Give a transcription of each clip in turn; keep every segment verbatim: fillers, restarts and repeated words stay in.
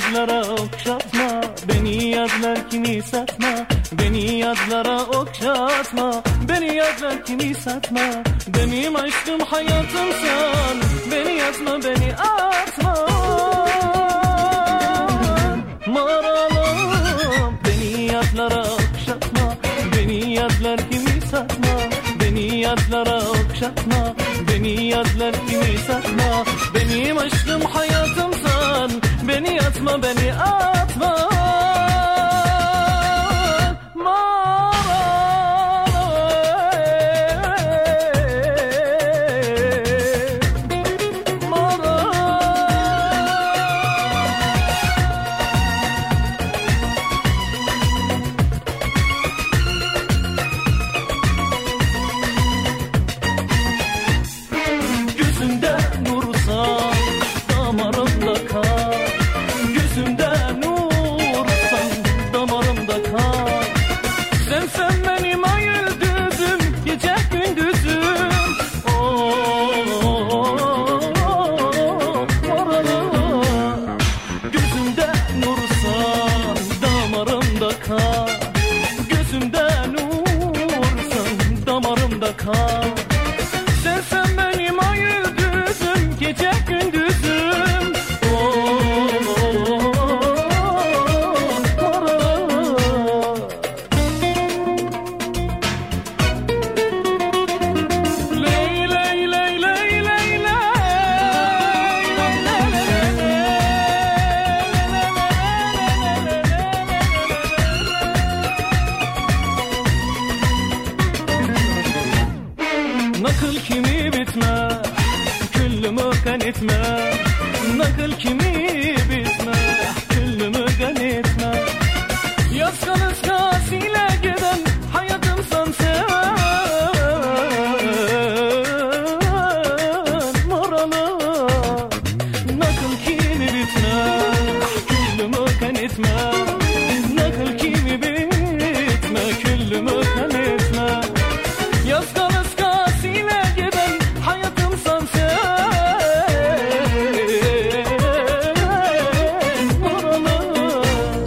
yazlara okşatma, beni yazlar kimi satma, beni yazlara okşatma, beni yazlar kimi satma. Benim aşkım hayatımsan, beni yazma beni atma. Maralım beni yazlara okşatma, beni yazlar kimi satma, beni yazlara okşatma, beni yazlar kimi satma. Benim aşkım hayatımsan, beni yatma beni atma. Gözümden vursan damarımda kal. Sen sen benim ay yıldızım, gece gündüzüm. Oh, oh, oh, oh. Ley ley ley ley ley ley. Nakıl kimi bitme, küllümü kan etme. Nakıl kimi bitme, küllümü kan etme. Yaz kalıskasıyla giden hayatımsan sen. Moralı nakıl kimi bitme, küllümü kan etme. Nakıl kimi bitme, küllümü kan etme. Yaz kalıskasıyla giden hayatımsan sen. Moralı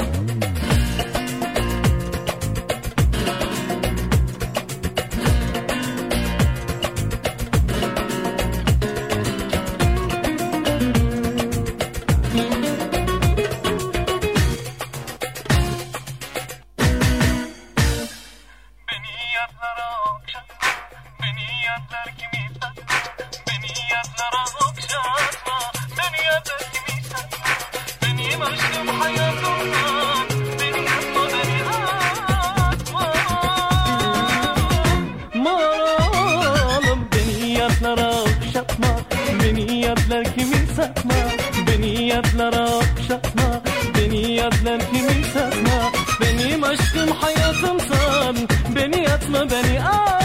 beni yazlara okşatma, beni yazlar kimi satma, beni yazlara okşatma, beni yazlar kimi satma. Benim aşkım hayatımdan, beni yazma beni atma. Maralım beni yazlara okşatma, beni yazlar kimi satma, beni yazlara okşatma, beni yazlar kimi satma. Benim aşkım hayatımsan, beni atma beni atma.